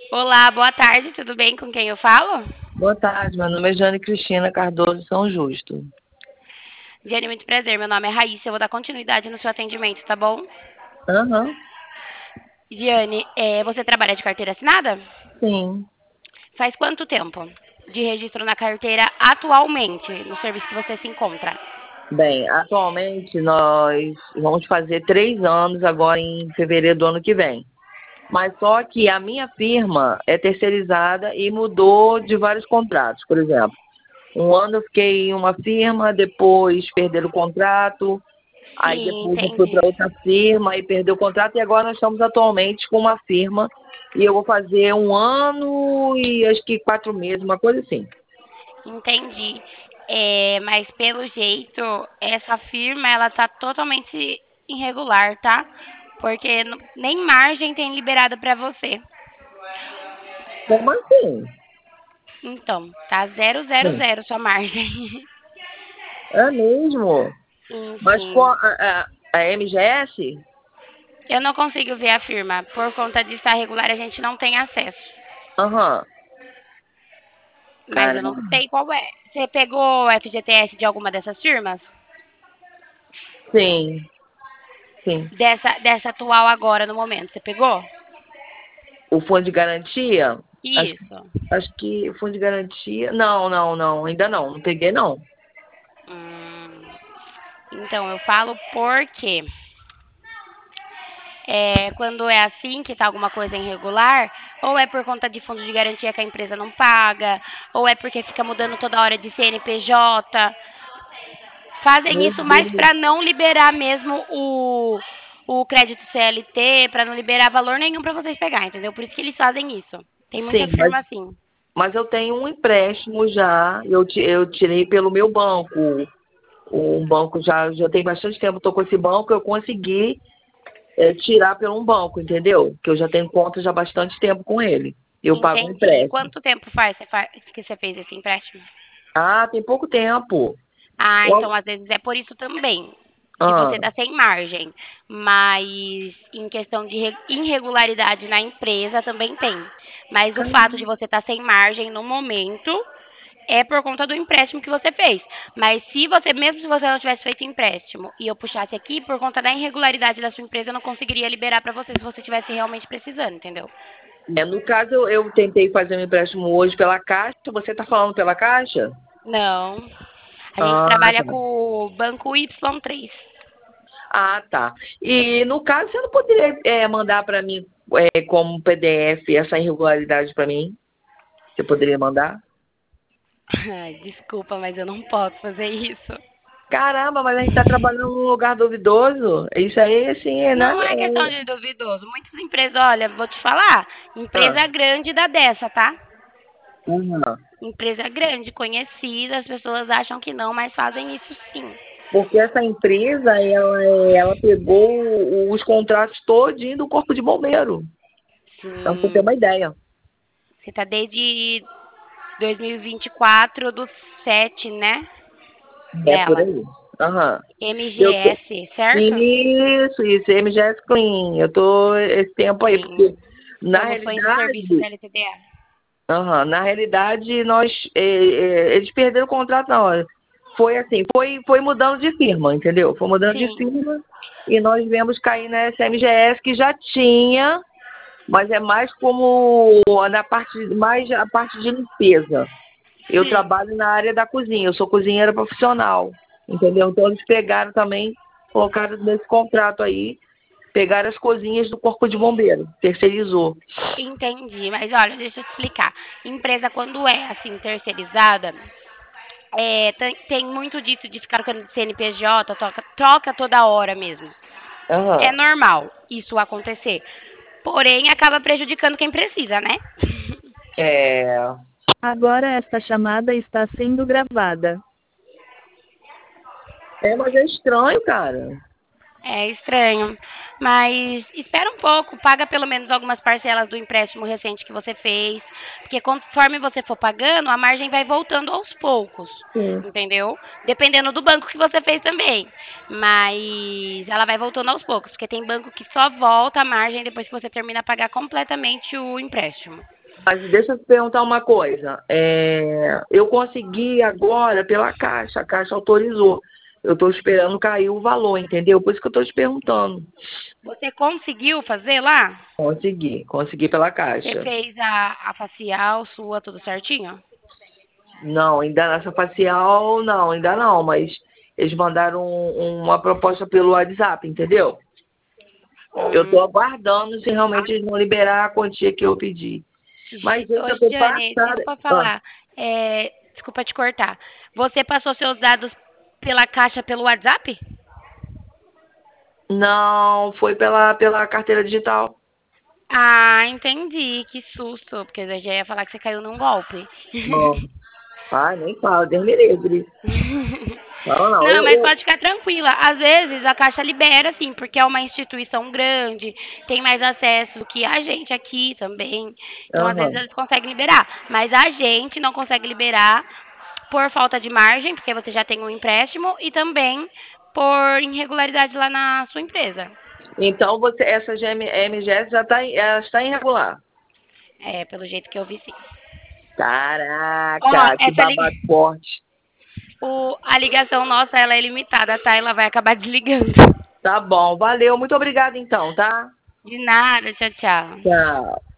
Olá, boa tarde, tudo bem? Com quem eu falo? Boa tarde, meu nome é Jane Cristina Cardoso São Justo. Diane, muito prazer. Meu nome é Raíssa, eu vou dar continuidade no seu atendimento, tá bom? Aham, Diane, você trabalha de carteira assinada? sim. Faz quanto tempo de registro na carteira atualmente, no serviço que você se encontra? Bem, atualmente nós vamos fazer 3 anos agora em fevereiro do ano que vem. Mas só que a minha firma é terceirizada e mudou de vários contratos. Por exemplo, um ano eu fiquei em uma firma, depois perderam o contrato, aí Sim, depois eu fui entendi. para outra firma e perdeu o contrato, e agora nós estamos atualmente com uma firma e eu vou fazer 1 ano e acho que 4 meses, uma coisa assim. Entendi. Mas pelo jeito, essa firma ela tá totalmente irregular, tá? Porque nem margem tem liberado para você. Como assim? Então, tá zero zero Sim. zero sua margem. É mesmo? Sim, Mas com sim. a MGS? Eu não consigo ver a firma. Por conta de estar regular, a gente não tem acesso. Aham. Mas eu não Caramba. sei qual é. Você pegou o FGTS de alguma dessas firmas? Sim, sim. Dessa atual agora, no momento. Você pegou? O fundo de garantia? Acho, Isso. acho que o fundo de garantia. Não, não, não. Ainda não. Não peguei, não. Hum, então, eu falo porque quando é assim, que tá alguma coisa irregular, ou é por conta de fundo de garantia que a empresa não paga, ou é porque fica mudando toda hora de CNPJ. Fazem Meu isso mais Deus. para não liberar mesmo o crédito CLT, para não liberar valor nenhum para vocês pegar, entendeu? Por isso que eles fazem isso. Tem muita Sim, mas, firma assim. mas eu tenho um empréstimo já. Eu tirei pelo meu banco. Um banco já tem bastante tempo. Estou com esse banco. Eu consegui tirar pelo um banco, entendeu? Que eu já tenho conta já há bastante tempo com ele. Eu pago um Entendi. empréstimo. Quanto tempo que você fez esse empréstimo? Ah, tem pouco tempo. Ah, Qual- então às vezes é por isso também, que Ah, você está sem margem. Mas em questão de irregularidade na empresa também tem. Mas o fato de você estar sem margem no momento é por conta do empréstimo que você fez. Mas se você, mesmo se você não tivesse feito empréstimo e eu puxasse aqui, por conta da irregularidade da sua empresa, eu não conseguiria liberar para você se você tivesse realmente precisando, entendeu? no caso, eu tentei fazer um empréstimo hoje pela Caixa. Você está falando pela Caixa? Não. A gente Ah, trabalha tá. com o banco Y3. Ah, tá. E no caso, você não poderia mandar para mim como PDF essa irregularidade para mim? Você poderia mandar? Ai, desculpa, mas eu não posso fazer isso. Caramba, mas a gente está trabalhando num lugar duvidoso. Isso aí, assim, né? Não é questão de duvidoso. Muitas empresas, olha, vou te falar, Ah, empresa grande dá dessa, tá? aham. Empresa grande, conhecida, as pessoas acham que não, mas fazem isso sim. Porque essa empresa, ela pegou os contratos todinho do Corpo de Bombeiro. Então, pra você ter Sim. uma ideia. Você tá desde 2024 do 7, né? É por Delas. aí. Aham. Eu tô... MGS, certo? Isso, MGS Clean. Eu tô esse tempo aí, Sim. porque na Então não foi no serviço realidade, CLTDA. na realidade, eles perderam o contrato na hora. Foi assim, foi mudando de firma, entendeu? Foi mudando de Sim. firma e nós viemos cair nessa MGS que já tinha, mas é mais como na parte, mais a parte de limpeza. Eu Sim. trabalho na área da cozinha, eu sou cozinheira profissional, entendeu? Então eles pegaram também, colocaram nesse contrato aí, pegaram as cozinhas do Corpo de Bombeiro, terceirizou. Entendi, mas olha, deixa eu te explicar. Empresa, quando é assim, terceirizada, tem muito disso de ficar com CNPJ, troca toda hora mesmo. É Aham. normal isso acontecer. Porém, acaba prejudicando quem precisa, né? É, Agora esta chamada está sendo gravada. mas é estranho, cara. É estranho. Mas espera um pouco, paga pelo menos algumas parcelas do empréstimo recente que você fez. Porque conforme você for pagando, a margem vai voltando aos poucos. Sim. Entendeu? Dependendo do banco que você fez também. Mas ela vai voltando aos poucos. Porque tem banco que só volta a margem depois que você termina a pagar completamente o empréstimo. Mas deixa eu te perguntar uma coisa. Eu consegui agora pela Caixa, a Caixa autorizou. Eu estou esperando cair o valor, entendeu? Por isso que eu estou te perguntando. Você conseguiu fazer lá? Consegui pela Você Caixa. fez a facial sua, tudo certinho? Não, ainda nessa facial, não, ainda não, mas eles mandaram uma proposta pelo WhatsApp, entendeu? Eu estou aguardando se realmente eles vão liberar a quantia que eu pedi. Mas eu Ô, já estou Jane, passada. desculpa falar. Desculpa te cortar. Você passou seus dados pela caixa pelo WhatsApp? Não, foi pela carteira digital. Ah, entendi. Que susto. Porque eu já ia falar que você caiu num golpe. Não. Ai, nem fala, Deus me livre. Não, não, Não, mas pode ficar tranquila. Às vezes a Caixa libera, sim, porque é uma instituição grande, tem mais acesso que a gente aqui também. Então, às vezes, Aham. eles conseguem liberar. Mas a gente não consegue liberar por falta de margem, porque você já tem um empréstimo, e também por irregularidade lá na sua empresa. Então, essa MGS ela está irregular. É, pelo jeito que eu vi, sim. Ó, Caraca, que essa li... babado forte. a ligação nossa, ela é limitada, tá? Ela vai acabar desligando. Tá bom, valeu. Muito obrigada então, tá? De nada, tchau, tchau. Tchau.